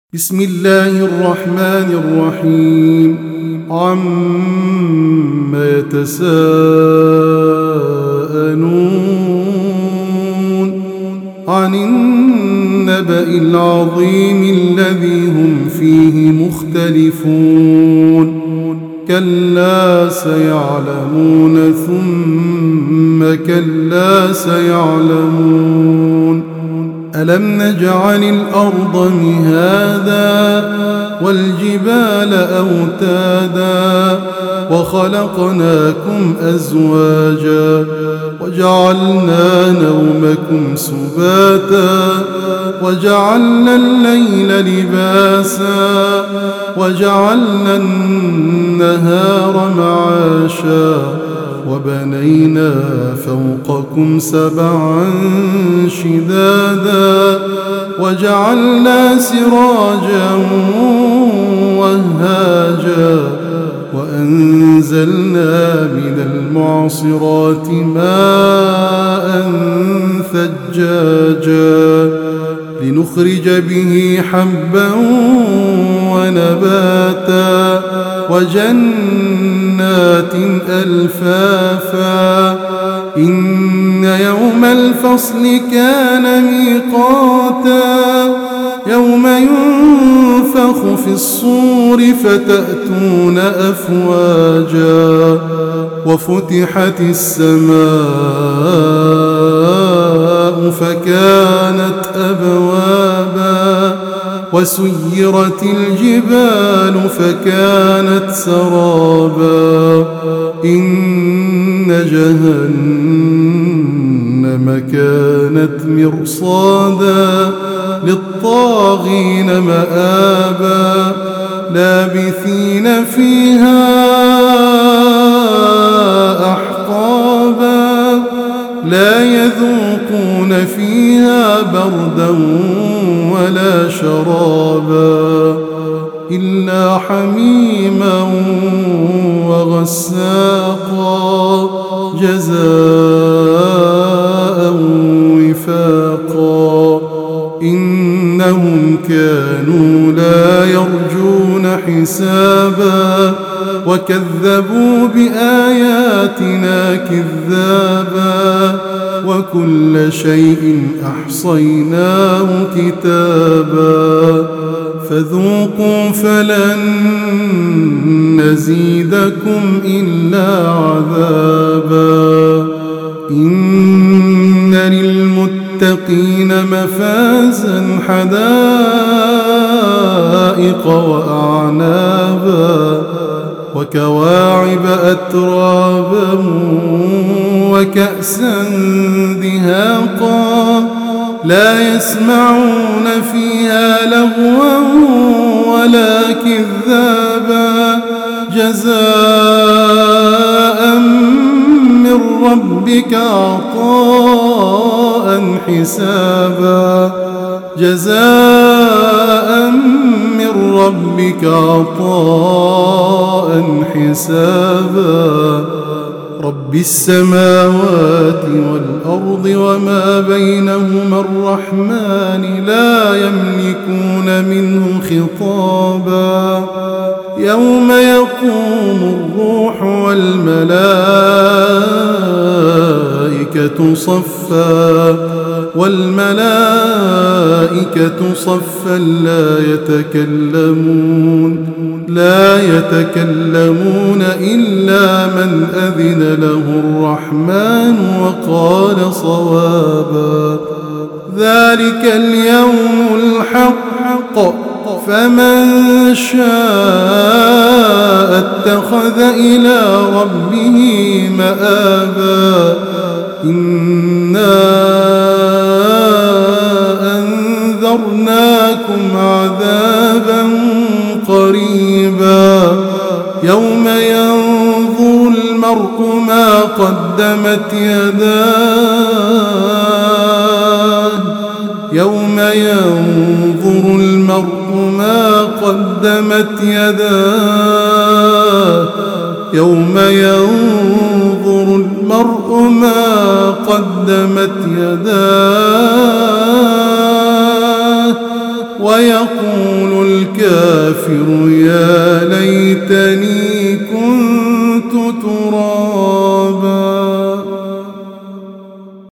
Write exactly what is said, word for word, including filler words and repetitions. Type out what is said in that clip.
بسم الله الرحمن الرحيم عم يتساءلون عن النبأ العظيم الذي هم فيه مختلفون كلا سيعلمون ثم كلا سيعلمون ألم نجعل الأرض مهادا والجبال أوتادا وخلقناكم أزواجا وجعلنا نومكم سباتا وجعلنا الليل لباسا وجعلنا النهار معاشا وبنينا فوقكم سبعا شدادا وجعلنا سراجا وهاجا وأنزلنا من المعصرات ماء ثجاجا لنخرج به حبا ونباتا وجنات ألفافا إن يوم الفصل كان ميقاتا يوم ينفخ في الصور فتأتون أفواجا وفتحت السماء فكانت أبوابا وسيرت الجبال فكانت سرابا إن جهنم كانت مرصادا للطاغين مآبا لابثين فيها أحقابا لا يذوقون فيها بردا ولا شرابا إلا حميما وغساقا جزاء وفاقا إنهم كانوا لا يرجون حسابا وكذبوا بآياتنا كذابا وكل شيء أحصيناه كتابا فذوقوا فلن نزيدكم إلا عذابا إن للمتقين مفازا حدائق وأعنابا وكواعب أترابا وكأسا دهاقا لا يسمعون فيها لغوا ولا كذابا جزاء من ربك عطاء حسابا جزاء من ربك عطاء حسابا رب السماوات والأرض وما بينهما الرحمن لا يملكون منه خطابا يوم يقوم الروح والملائكة صفا والملائكة صفا لا يتكلمون لا يتكلمون إلا من أذن له الرحمن وقال صوابا ذلك اليوم الحق فمن شاء اتخذ إلى ربه مآبا إنا أنذرناكم عذابا قريبا يوم ينظر المرء ما قدمت يداه يوم ينظر المرء ما قدمت يداه يوم ينظر المرء ما قدمت يداه ويقول الكافر يا ليتني كنت ترابا.